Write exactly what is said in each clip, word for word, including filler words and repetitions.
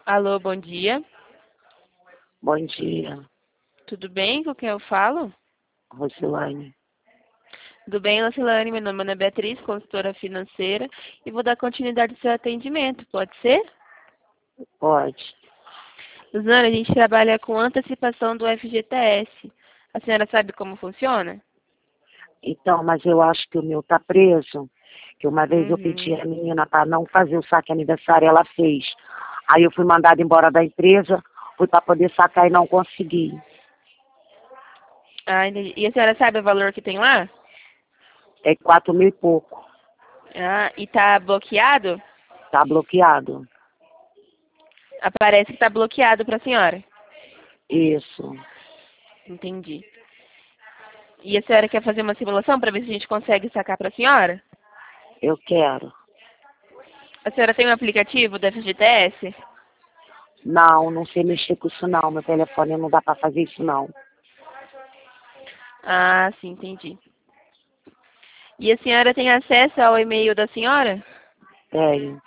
Alô, bom dia. Bom dia, Tudo bem? Com quem eu falo? Rosilane. Tudo bem, Lucilane? Meu nome é Ana Beatriz, consultora financeira, e vou dar continuidade ao seu atendimento, pode ser? Pode. Lucilane, a gente trabalha com antecipação do F G T S. A senhora sabe como funciona? Então, mas eu acho que o meu tá preso. Que uma vez eu pedi Uhum. a menina para não fazer o saque aniversário, ela fez. Aí eu fui mandada embora da empresa, fui para poder sacar e não consegui. Ah, entendi. E a senhora sabe o valor que tem lá? É quatro mil e pouco. Ah, e tá bloqueado? Tá bloqueado. Aparece que tá bloqueado para a senhora. Isso. Entendi. E a senhora quer fazer uma simulação para ver se a gente consegue sacar para a senhora? Eu quero. A senhora tem um aplicativo do F G T S? Não, não sei mexer com isso não. Meu telefone não dá para fazer isso não. Ah, sim, entendi. E a senhora tem acesso ao e-mail da senhora? Tenho.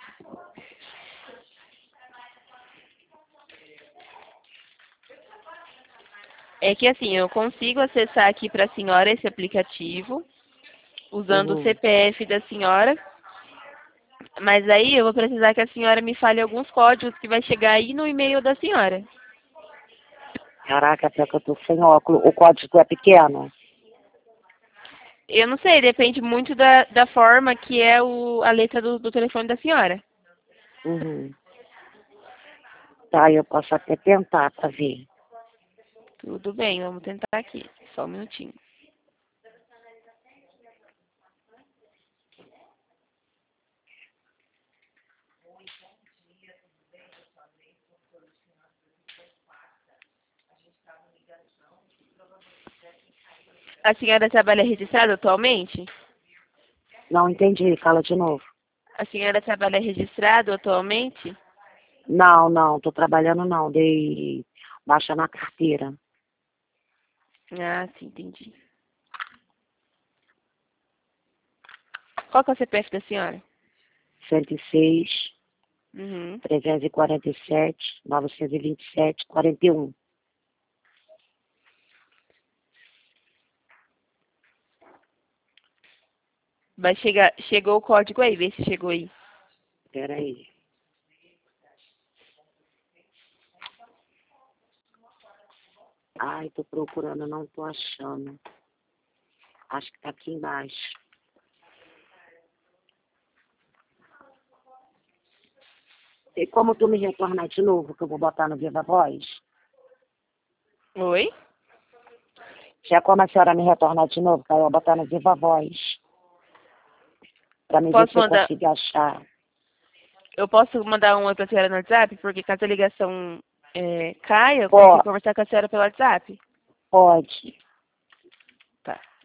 É que assim, eu consigo acessar aqui para a senhora esse aplicativo, usando o Uhum. C P F da senhora, mas aí eu vou precisar que a senhora me fale alguns códigos que vai chegar aí no e-mail da senhora. Caraca, até que eu tô sem óculos. O código é pequeno? Eu não sei, depende muito da, da forma que é o, a letra do, do telefone da senhora. Uhum. Tá, eu posso até tentar para ver. Tudo bem, vamos tentar aqui. Só um minutinho. A senhora trabalha registrada atualmente? Não entendi, fala de novo. A senhora trabalha registrado atualmente? Não, não, tô trabalhando não, dei baixa na carteira. Ah, sim, entendi. Qual que é o C P F da senhora? cento e seis, Uhum. trezentos e quarenta e sete, novecentos e vinte e sete, quarenta e um. Vai chegar, chegou o código aí, vê se chegou aí. Espera aí. Ai, tô procurando, não tô achando. Acho que tá aqui embaixo. E como tu me retornar de novo, que eu vou botar no Viva Voz? Oi? Já como a senhora me retornar de novo, que eu vou botar no Viva Voz. Pra me ver Posso se eu mandar, consigo achar. eu posso mandar um oi pra senhora no WhatsApp? Porque caso a ligação é, caia, eu consigo Pô, conversar com a senhora pelo WhatsApp. pode. Tá.